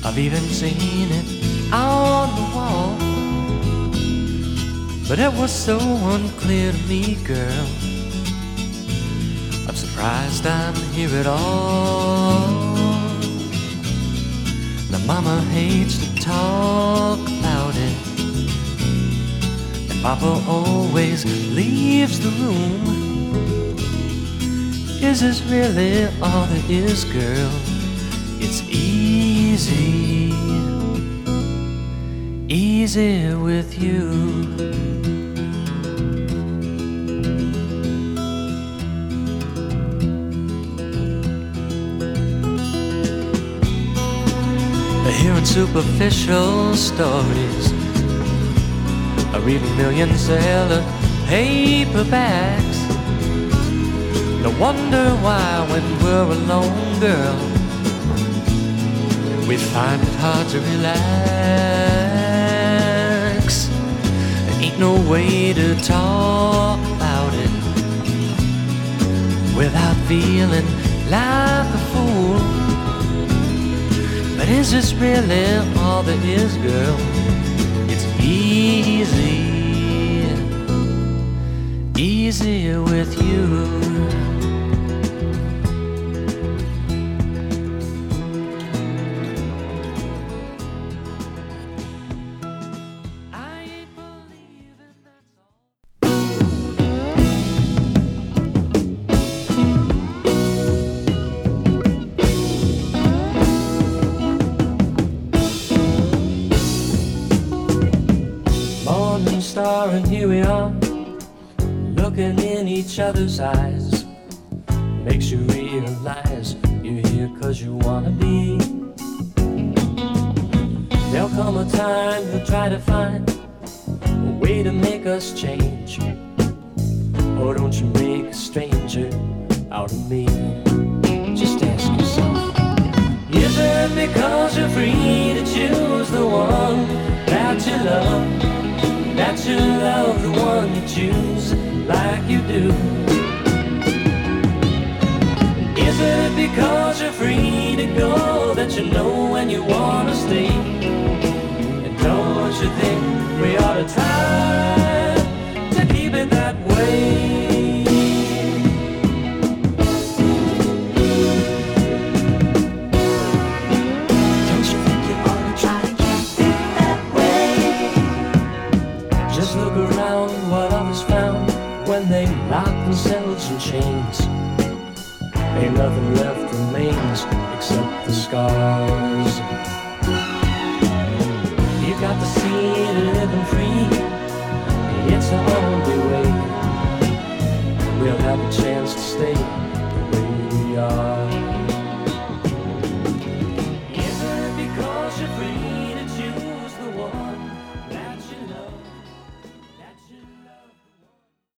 I've even seen it on the wall, but it was so unclear to me, girl. I'm surprised I'm here at all. Now mama hates to talk about it, and papa always leaves the room. Is this really all there is, girl? It's easy, easy with you. Hearing superficial stories, or reading million-seller paperbacks. No wonder why when we're alone, girl, we find it hard to relax. There ain't no way to talk about it without feeling like a fool. But is this really all there is, girl? It's easy, easy with you. Star, and here we are, looking in each other's eyes. Makes you realize you're here 'cause you wanna be. There'll come a time you'll try to find a way to make us change. Or don't you make a stranger out of me? Just ask yourself, is it because you're free to choose the one that you love? That you love the one you choose like you do? Is it because you're free to go that you know when you want to stay? And don't you think we ought to try to keep it that way? Look around what others found when they lock themselves in chains. Ain't nothing left remains except the scars. You got to see living free, it's the only way we'll have a chance to stay the way we are.